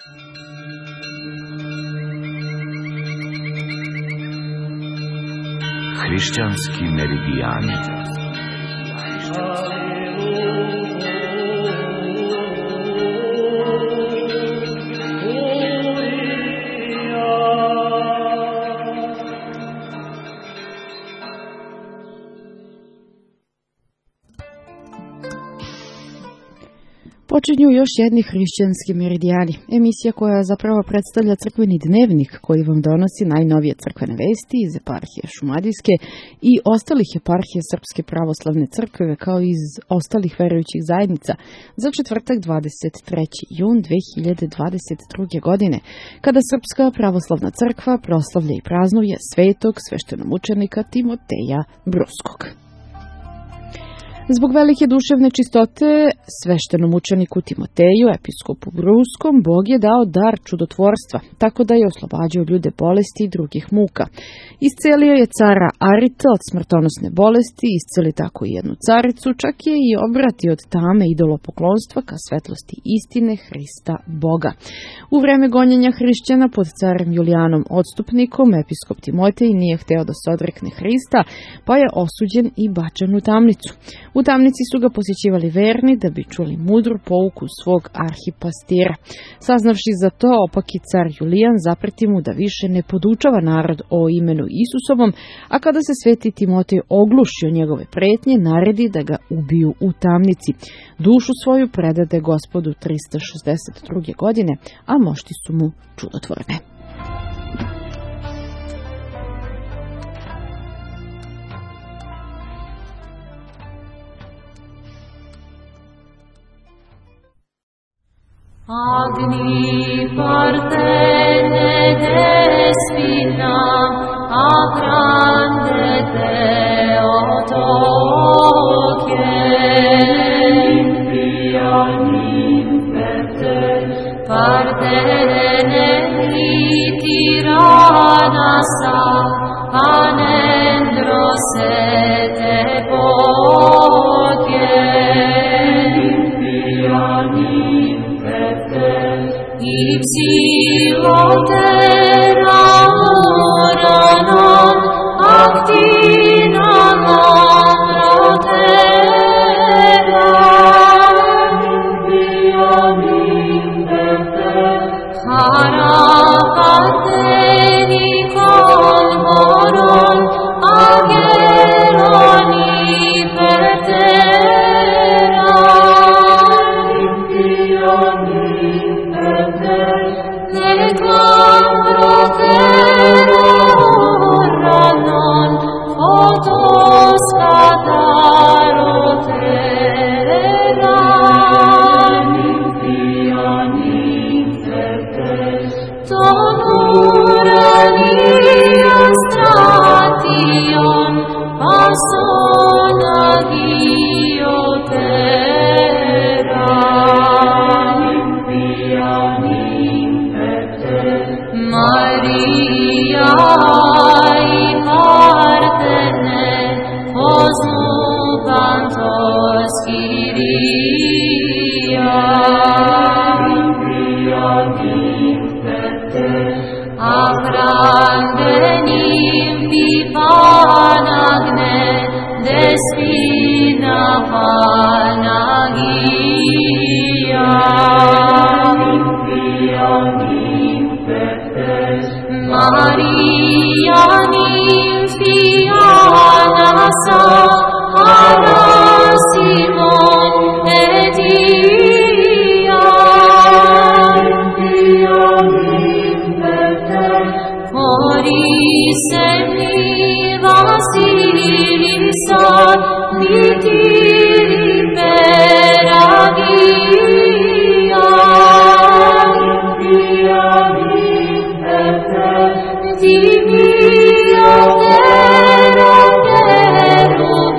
Hrišćanski meridijani. Počinju još jedni hrišćanski meridijani, emisija koja zapravo predstavlja crkveni dnevnik koji vam donosi najnovije crkvene vesti iz eparhije Šumadijske i ostalih eparhije Srpske pravoslavne crkve kao i iz ostalih verujućih zajednica za četvrtak 23. jun 2022. godine, kada Srpska pravoslavna crkva proslavlja i praznuje svetog sveštenomučenika Timoteja Bruskog. Zbog velike duševne čistote sveštenomučeniku Timoteju, episkopu Bruskom, Bog je dao dar čudotvorstva, tako da je oslobađao ljude bolesti i drugih muka. Iscelio je cara Arita od smrtonosne bolesti, isceli tako i jednu caricu, čak je i obratio od tame idolopoklonstva ka svetlosti istine Hrista Boga. U vreme gonjenja hrišćana pod carem Julijanom Odstupnikom, episkop Timotej nije hteo da se odrekne Hrista, pa je osuđen i bačen u tamnicu. U tamnici su ga posjećivali verni da bi čuli mudru pouku svog arhipastira. Saznavši za to, opaki car Julijan zapreti mu da više ne podučava narod o imenu Isusovom, a kada se sveti Timotej oglušio njegove pretnje, naredi da ga ubiju u tamnici. Dušu svoju predade Gospodu 362. godine, a mošti su mu čudotvorne. Agni partene despina, a grande Theotoche, impianim perte, partene tiranasta, anendrose te poche, impianim Ipsilotera oranon actina lamrotera impianim perte hara parteni conmoron ageroni pertera impianim perte Neclam proteroranon, otos catarotera, impianim perte, tonurania stration, passon agiotera, impianim Maria in partene osnubantos Kyria impianim perte agrandenim pipanagne despina panagia impianim Maria nymphianasa ara Simon edia impianim perte coris semniva Sirisa litiri peragia impianim Timio nero nero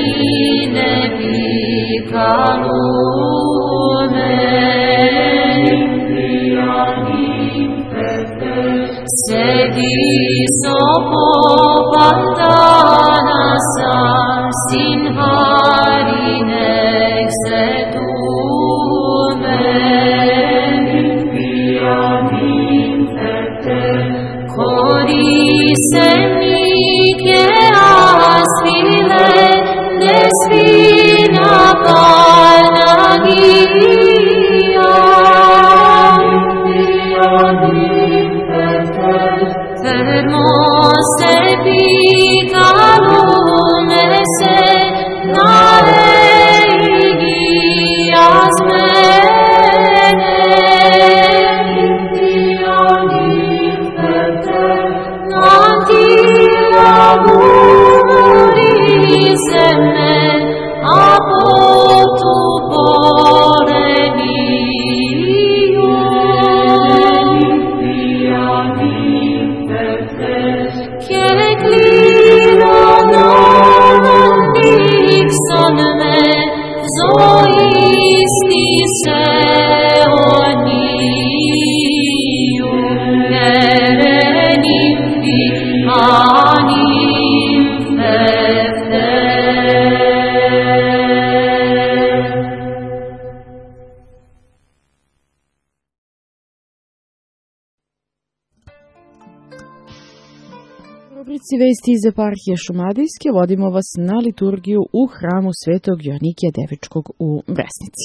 rubrici Vesti iz eparhije Šumadijske vodimo vas na liturgiju u hramu Svetog Joanikija Devičkog u Bresnici.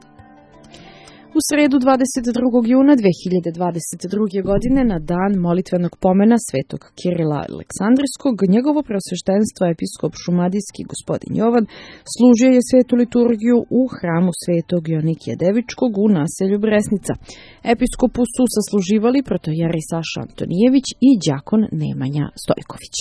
U sredu 22. juna 2022. godine na dan molitvenog pomena Svetog Kirila Aleksandrijskog, njegovo preosveštenstvo episkop šumadijski gospodin Jovan služio je svetu liturgiju u hramu Svetog Joanikija Devičkog u naselju Bresnica. Episkopu su sasluživali protojeri Saša Antonijević i đakon Nemanja Stojković.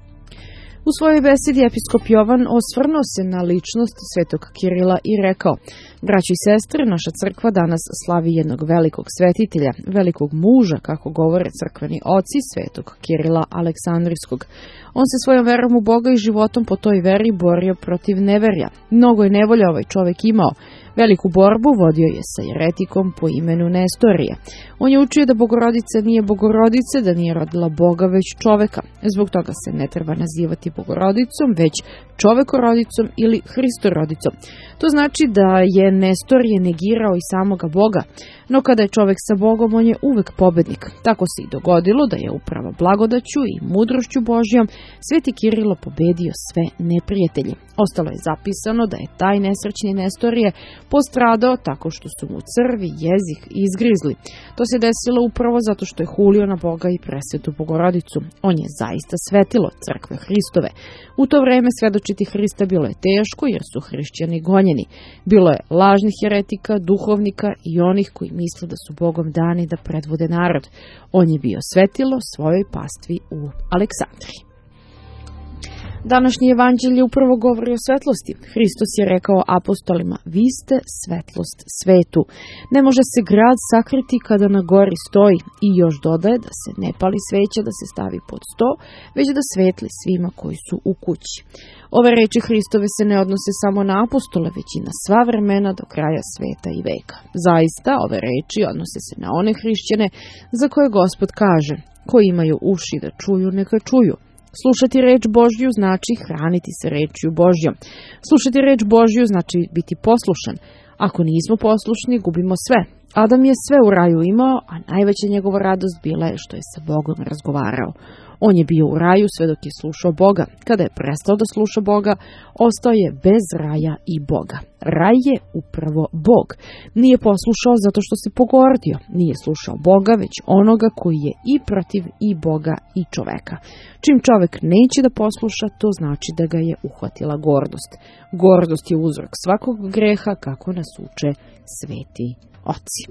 U svojoj besedi episkop Jovan osvrnuo se na ličnost Svetog Kirila i rekao: braći i sestre, naša crkva danas slavi jednog velikog svetitelja, velikog muža, kako govore crkveni oci, Svetog Kirila Aleksandrijskog. On se svojom verom u Boga i životom po toj veri borio protiv neverja. Mnogo je nevolja ovaj čovek imao. Veliku borbu vodio je sa jeretikom po imenu Nestorije. On je učio da Bogorodica nije Bogorodica, da nije rodila Boga već čoveka. Zbog toga se ne treba nazivati Bogorodicom, već čovekorodicom ili Hristorodicom. To znači da je Nestorije negirao i samoga Boga, no kada je čovek sa Bogom, on je uvek pobednik. Tako se i dogodilo da je upravo blagodaću i mudrošću Božjom Sveti Kirilo pobedio sve neprijatelji. Ostalo je zapisano da je taj nesrećni Nestorije postradao tako što su mu crvi jezik izgrizli. To se desilo upravo zato što je hulio na Boga i presvetu Bogorodicu. On je zaista svetilo crkve Hristove. U to vreme svedočiti Hrista bilo je teško jer su hrišćani gonjeni. Bilo je lažnih jeretika, duhovnika i onih koji misle da su Bogom dani da predvode narod. On je bio svetilo svojoj pastvi u Aleksandriji. Današnji evanđelje upravo govori o svetlosti. Hristos je rekao apostolima: vi ste svetlost svetu. Ne može se grad sakriti kada na gori stoji. I još dodaje da se ne pali sveća da se stavi pod sto, već da svetli svima koji su u kući. Ove reči Hristove se ne odnose samo na apostole, već i na sva vremena do kraja sveta i veka. Zaista, ove reči odnose se na one hrišćane za koje Gospod kaže: koji imaju uši da čuju, neka čuju. Slušati reč Božju znači hraniti se rečju Božjom. Slušati reč Božju znači biti poslušan. Ako nismo poslušni, gubimo sve. Adam je sve u raju imao, a najveća njegova radost bila je što je sa Bogom razgovarao. On je bio u raju sve dok je slušao Boga. Kada je prestao da sluša Boga, ostao je bez raja i Boga. Raj je upravo Bog. Nije poslušao zato što se pogordio. Nije slušao Boga, već onoga koji je i protiv i Boga i čoveka. Čim čovek neće da posluša, to znači da ga je uhvatila gordost. Gordost je uzrok svakog greha, kako nas uče sveti oci.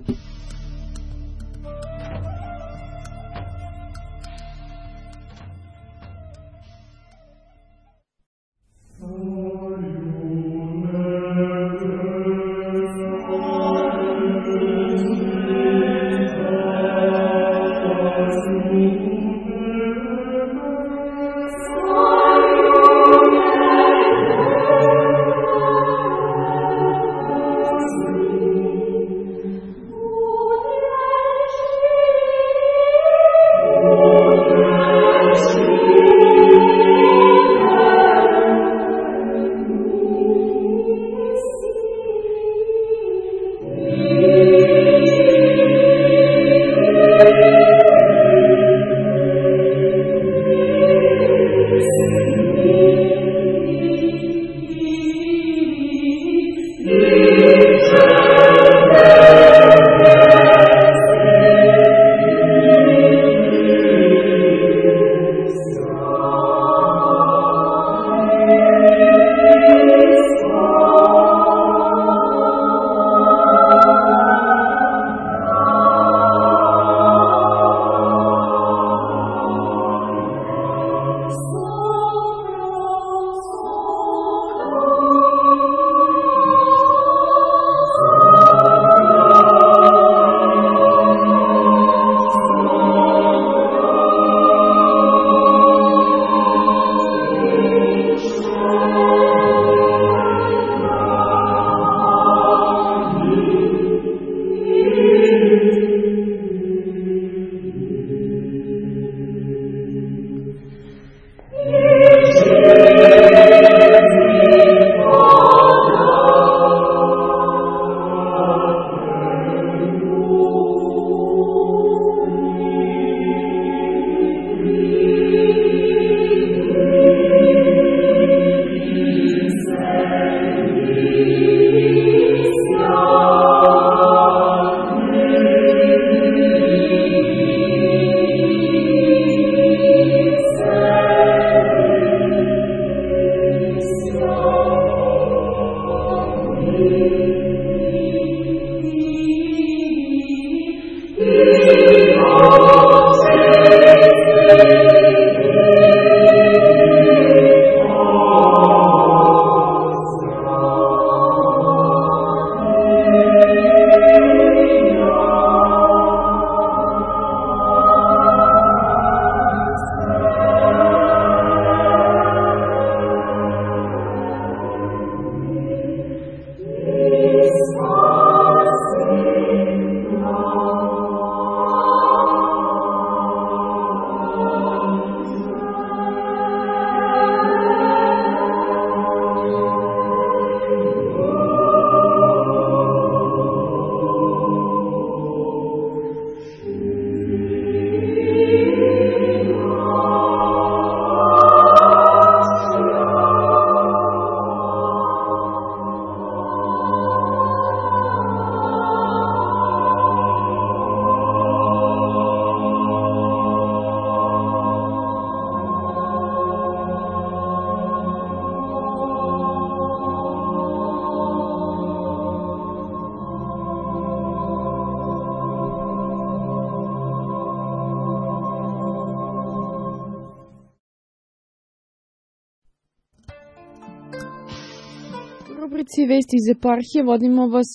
rubrici Vesti iz eparhije vodimo vas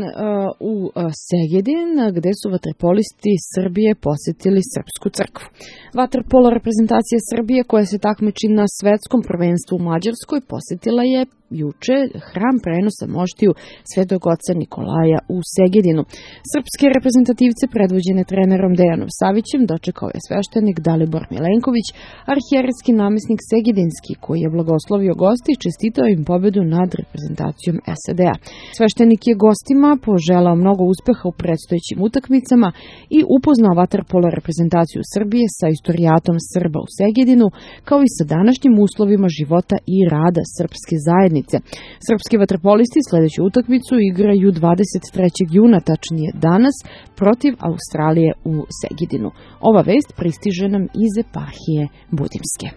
u Segedin, gde su vaterpolisti Srbije posetili Srpsku crkvu. Vaterpolo reprezentacija Srbije, koja se takmiči na svetskom prvenstvu u Mađarskoj, posetila je juče hram prenosa moštiju Svetog oca Nikolaja u Segedinu. Srpske reprezentativce predvođene trenerom Dejanom Savićem dočekao je sveštenik Dalibor Milenković, arhijerejski namesnik Segedinski, koji je blagoslovio goste i čestitao im pobedu nad reprezentacijom SAD-a. Sveštenik je gostima poželao mnogo uspeha u predstojećim utakmicama i upoznao vaterpolo reprezentaciju Srbije sa istorijatom Srba u Segedinu, kao i sa današnjim uslovima života i rada srpske zajednice. Srpski vaterpolisti sledeću utakmicu igraju 23. juna, tačnije danas, protiv Australije u Segedinu. Ova vest pristiže nam iz eparhije Budimske.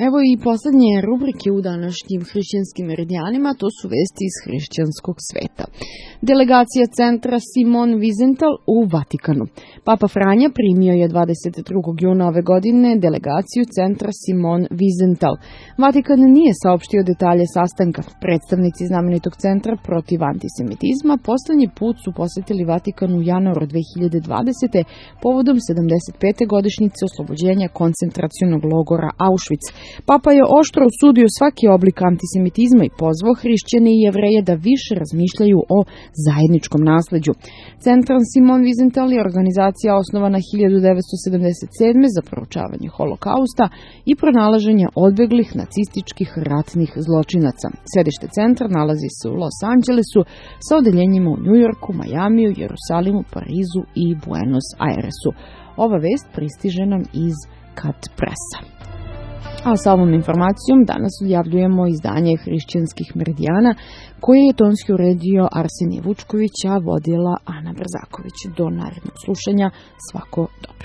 Evo i poslednje rubrike u današnjim hrišćanskim meridijanima, to su vesti iz hrišćanskog sveta. Delegacija centra Simon Wiesenthal u Vatikanu. Papa Franja primio je 22. juna ove godine delegaciju centra Simon Wiesenthal. Vatikan nije saopštio detalje sastanka. Predstavnici znamenitog centra protiv antisemitizma poslednji put su posetili Vatikan u januaru 2020. povodom 75. godišnjice oslobođenja koncentracionog logora Auschwitz. Papa je oštro osudio svaki oblik antisemitizma i pozvao hrišćane i Jevreje da više razmišljaju o zajedničkom nasleđu. Centran Simon Wiesenthal je organizacija osnovana 1977. za proučavanje holokausta i pronalaženje odbeglih nacističkih ratnih zločinaca. Sedište centra nalazi se u Los Angelesu sa odeljenjima u Njujorku, Majamiju, Jerusalimu, Parizu i Buenos Airesu. Ova vest pristiže nam iz Kat Pressa. A sa ovom informacijom danas objavljujemo izdanje hrišćanskih meridijana koje je tonski uredio Arsenije Vučković, a vodila Ana Brzaković. Do narednog slušanja, svako dobro.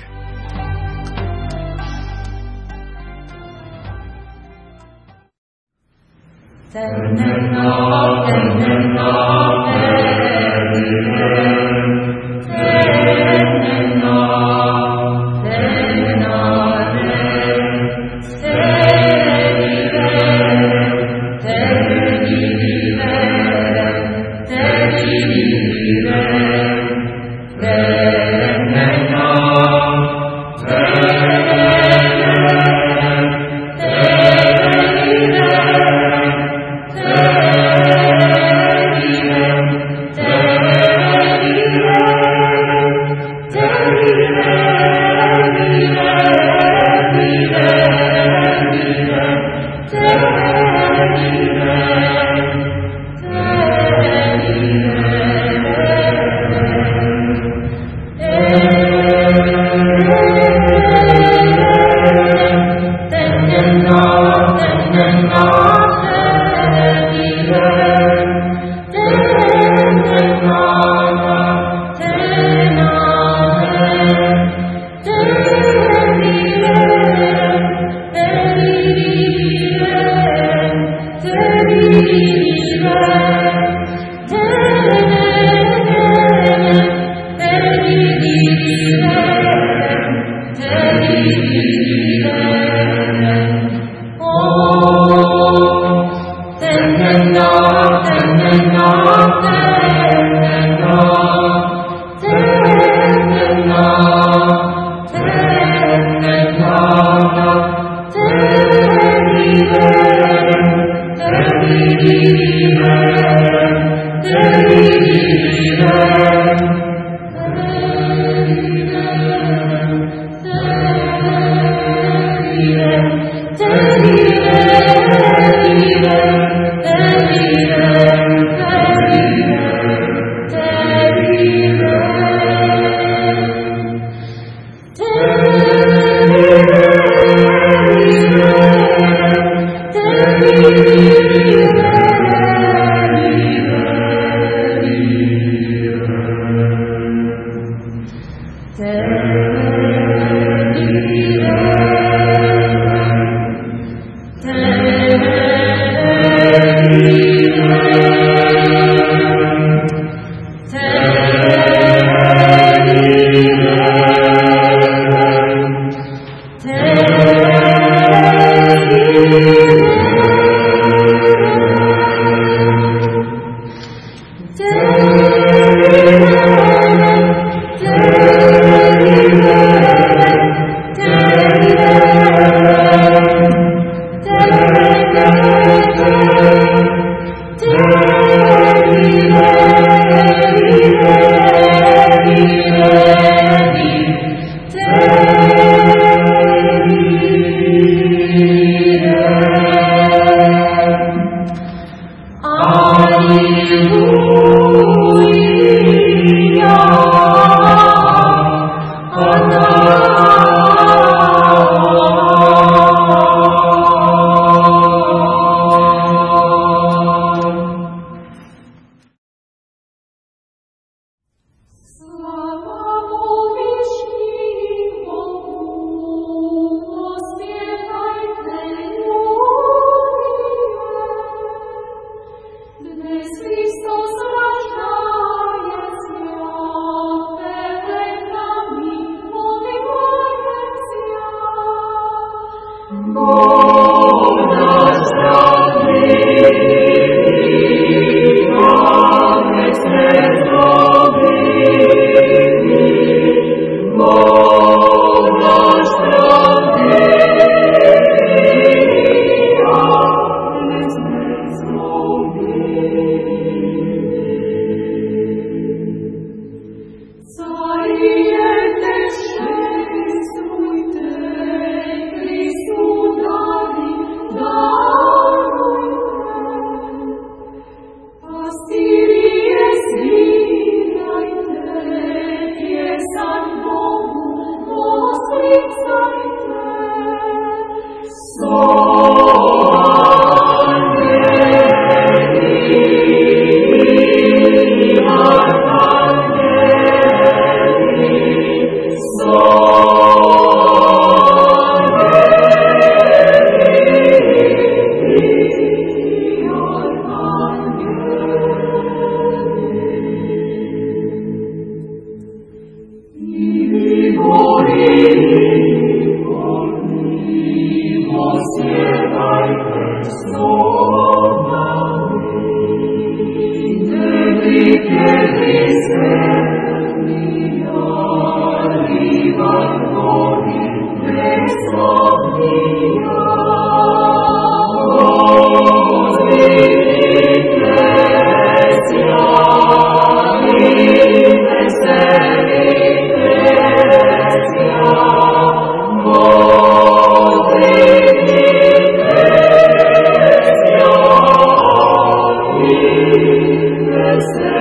se